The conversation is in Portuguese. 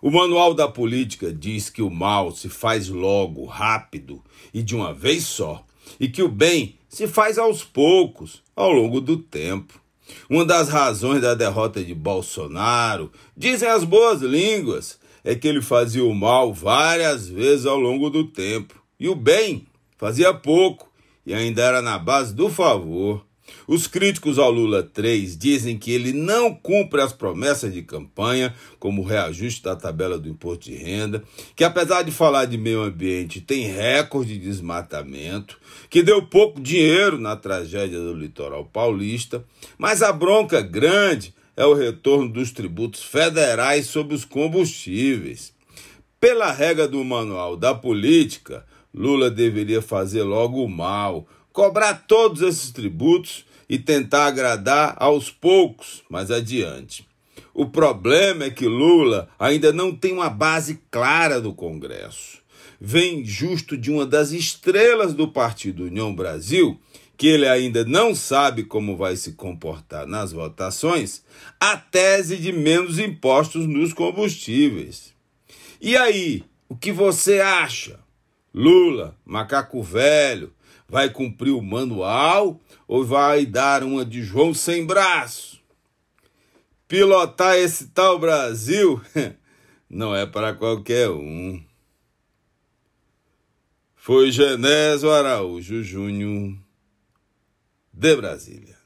O Manual da Política diz que o mal se faz logo, rápido e de uma vez só, e que o bem se faz aos poucos, ao longo do tempo. Uma das razões da derrota de Bolsonaro, dizem as boas línguas, é que ele fazia o mal várias vezes ao longo do tempo, e o bem fazia pouco, e ainda era na base do favor. Os críticos ao Lula 3 dizem que ele não cumpre as promessas de campanha, como o reajuste da tabela do imposto de renda, que apesar de falar de meio ambiente tem recorde de desmatamento, que deu pouco dinheiro na tragédia do litoral paulista, mas a bronca grande é o retorno dos tributos federais sobre os combustíveis. Pela regra do Manual da Política, Lula deveria fazer logo o mal, cobrar todos esses tributos e tentar agradar aos poucos mais adiante. O problema é que Lula ainda não tem uma base clara do Congresso. Vem justo de uma das estrelas do Partido União Brasil, que ele ainda não sabe como vai se comportar nas votações, a tese de menos impostos nos combustíveis. E aí, o que você acha? Lula, macaco velho, vai cumprir o manual ou vai dar uma de João sem braço? Pilotar esse tal Brasil não é para qualquer um. Foi Genésio Araújo Júnior, de Brasília.